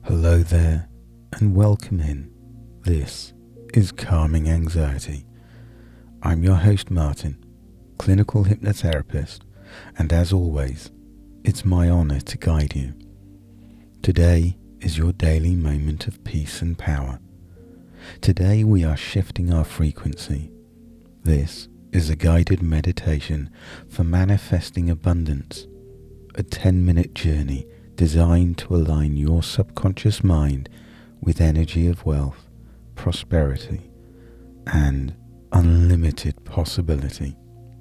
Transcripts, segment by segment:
Hello there, and welcome in. This is Calming Anxiety. I'm your host Martin, clinical hypnotherapist, and as always, it's my honour to guide you. Today is your daily moment of peace and power. Today we are shifting our frequency. This is a guided meditation for manifesting abundance, a 10-minute journey designed to align your subconscious mind with energy of wealth, prosperity, and unlimited possibility.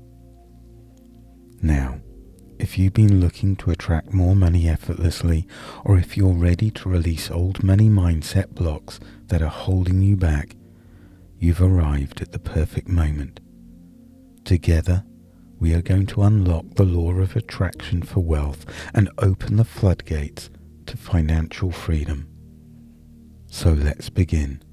Now, if you've been looking to attract more money effortlessly, or if you're ready to release old money mindset blocks that are holding you back, you've arrived at the perfect moment. Together, we are going to unlock the law of attraction for wealth and open the floodgates to financial freedom. So let's begin.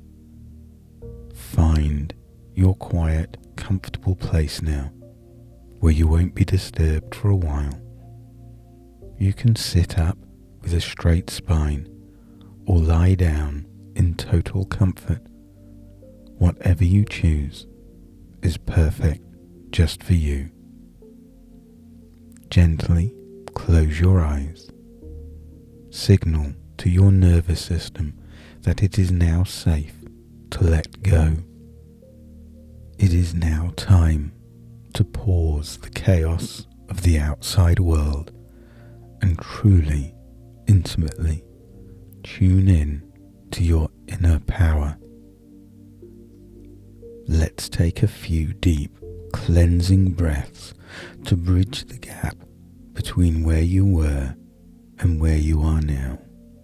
Find your quiet, comfortable place now, where you won't be disturbed for a while. You can sit up with a straight spine or lie down in total comfort. Whatever you choose is perfect just for you. Gently close your eyes. Signal to your nervous system that it is now safe to let go. It is now time to pause the chaos of the outside world and truly, intimately tune in to your inner power. Let's take a few deep, cleansing breaths to bridge the gap between where you were and where you are now.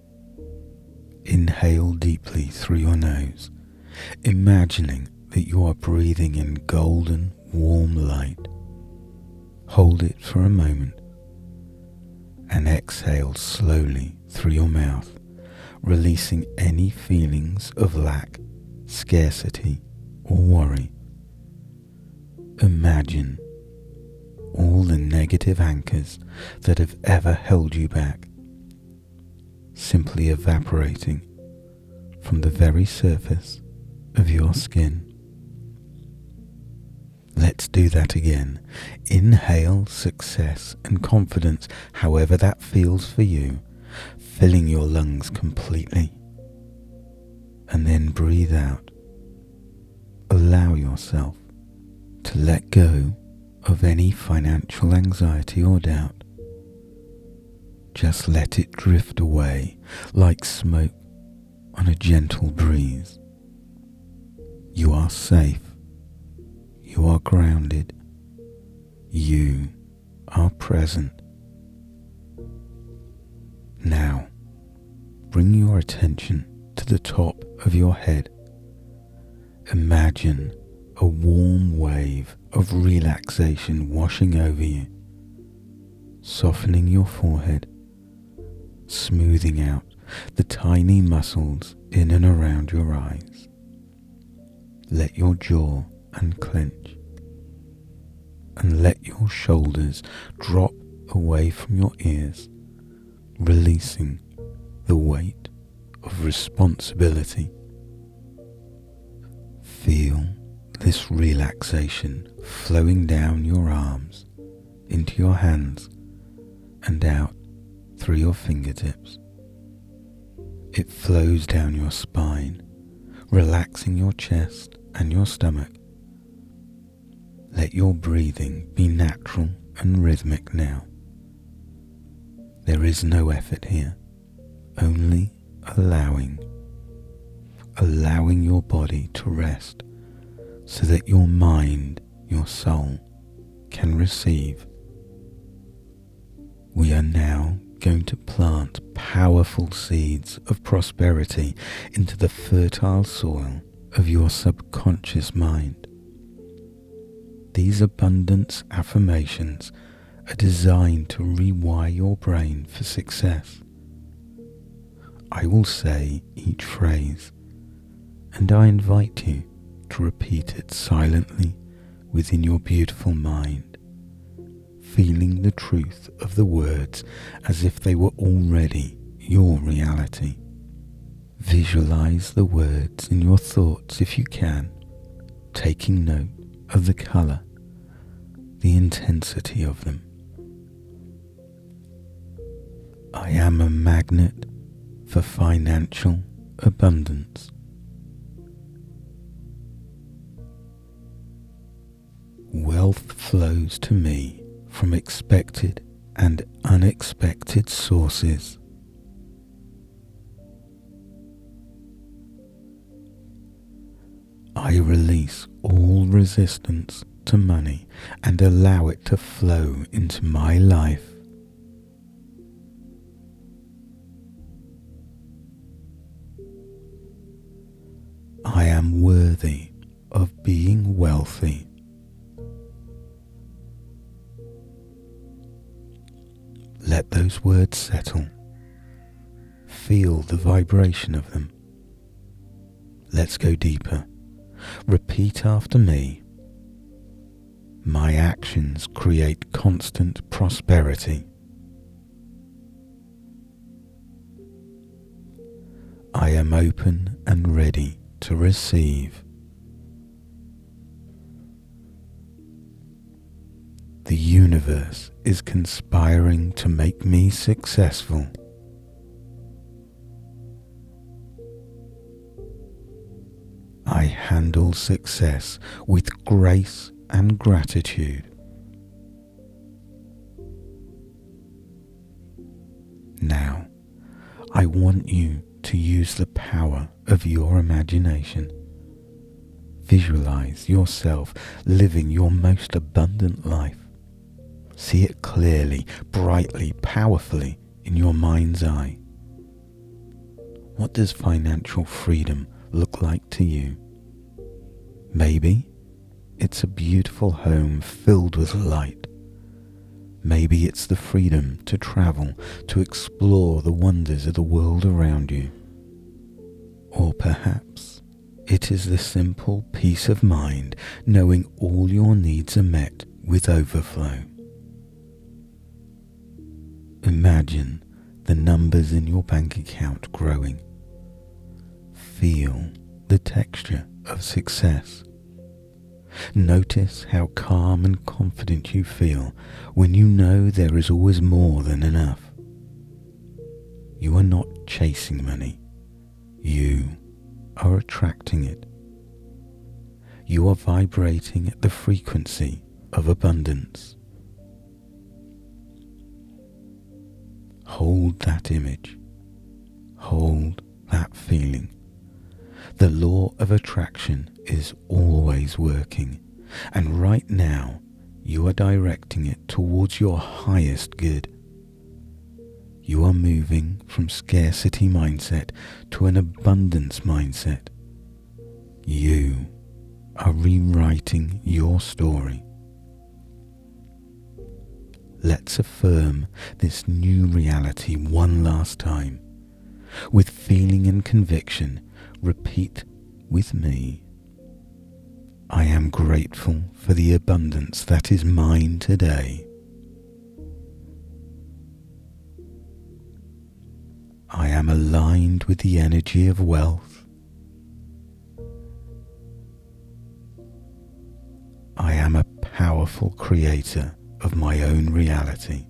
Inhale deeply through your nose, imagining that you are breathing in golden, warm light. Hold it for a moment and exhale slowly through your mouth, releasing any feelings of lack, scarcity, or worry. Imagine all the negative anchors that have ever held you back simply evaporating from the very surface of your skin. Let's do that again. Inhale success and confidence, however that feels for you, filling your lungs completely. And then breathe out. Allow yourself to let go of any financial anxiety or doubt. Just let it drift away like smoke on a gentle breeze. You are safe. You are grounded. You are present. Now, bring your attention to the top of your head. Imagine a warm wave of relaxation washing over you, softening your forehead, smoothing out the tiny muscles in and around your eyes. Let your jaw unclench and let your shoulders drop away from your ears, releasing the weight of responsibility. Feel this relaxation flowing down your arms, into your hands, and out through your fingertips. It flows down your spine, relaxing your chest and your stomach. Let your breathing be natural and rhythmic now. There is no effort here, only allowing your body to rest so that your mind, your soul, can receive. We are now going to plant powerful seeds of prosperity into the fertile soil of your subconscious mind. These abundance affirmations are designed to rewire your brain for success. I will say each phrase, and I invite you to repeat it silently within your beautiful mind, feeling the truth of the words as if they were already your reality. Visualize the words in your thoughts if you can, taking note of the colour, the intensity of them. I am a magnet for financial abundance. Wealth flows to me from expected and unexpected sources. I release all resistance to money and allow it to flow into my life. I am worthy of being wealthy. Let those words settle. Feel the vibration of them. Let's go deeper. Repeat after me. My actions create constant prosperity. I am open and ready to receive. The universe is conspiring to make me successful. I handle success with grace and gratitude. Now, I want you to use the power of your imagination. Visualize yourself living your most abundant life. See it clearly, brightly, powerfully in your mind's eye. What does financial freedom look like to you? Maybe it's a beautiful home filled with light. Maybe it's the freedom to travel, to explore the wonders of the world around you. Or perhaps it is the simple peace of mind knowing all your needs are met with overflow. Imagine the numbers in your bank account growing. Feel the texture of success. Notice how calm and confident you feel when you know there is always more than enough. You are not chasing money. You are attracting it. You are vibrating at the frequency of abundance. Hold that image. Hold that feeling. The law of attraction is always working, and right now you are directing it towards your highest good. You are moving from scarcity mindset to an abundance mindset. You are rewriting your story. Let's affirm this new reality one last time. With feeling and conviction, repeat with me. I am grateful for the abundance that is mine today. I am aligned with the energy of wealth. I am a powerful creator of my own reality.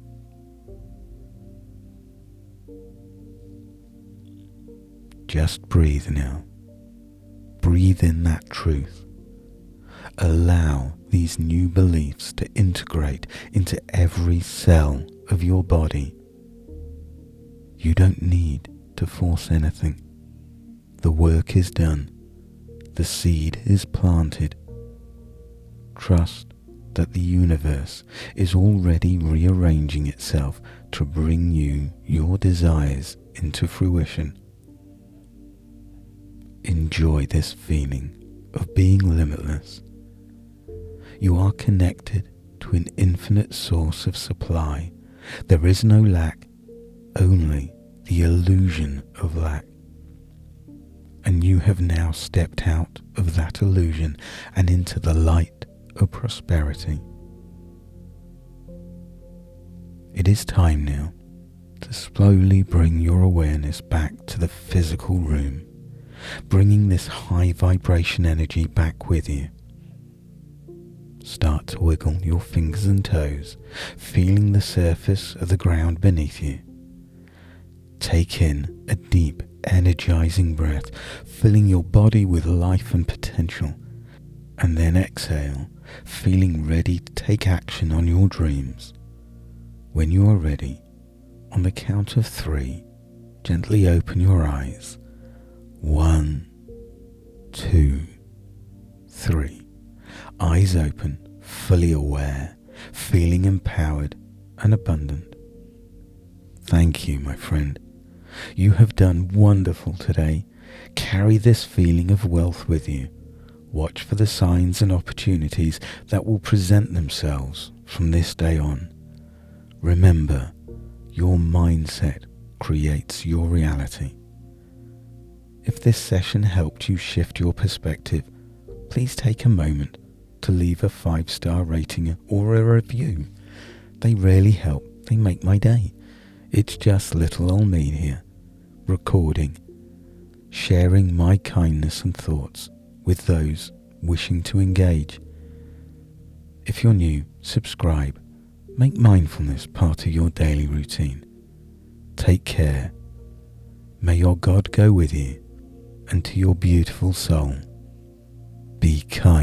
Just breathe now. Breathe in that truth. Allow these new beliefs to integrate into every cell of your body. You don't need to force anything. The work is done. The seed is planted. Trust that the universe is already rearranging itself to bring you your desires into fruition. Enjoy this feeling of being limitless. You are connected to an infinite source of supply. There is no lack, only the illusion of lack. And you have now stepped out of that illusion and into the light of prosperity. It is time now to slowly bring your awareness back to the physical room. bringing this high vibration energy back with you. Start to wiggle your fingers and toes, feeling the surface of the ground beneath you. Take in a deep, energizing breath, filling your body with life and potential, and then exhale, feeling ready to take action on your dreams. When you are ready, on the count of 3, gently open your eyes. 1, 2, 3. Eyes open, fully aware, feeling empowered and abundant. Thank you, my friend. You have done wonderful today. Carry this feeling of wealth with you. Watch for the signs and opportunities that will present themselves from this day on. Remember, your mindset creates your reality. If this session helped you shift your perspective, please take a moment to leave a 5-star rating or a review. They really help. They make my day. It's just little old me here, recording, sharing my kindness and thoughts with those wishing to engage. If you're new, subscribe. Make mindfulness part of your daily routine. Take care. May your God go with you and to your beautiful soul. Be kind.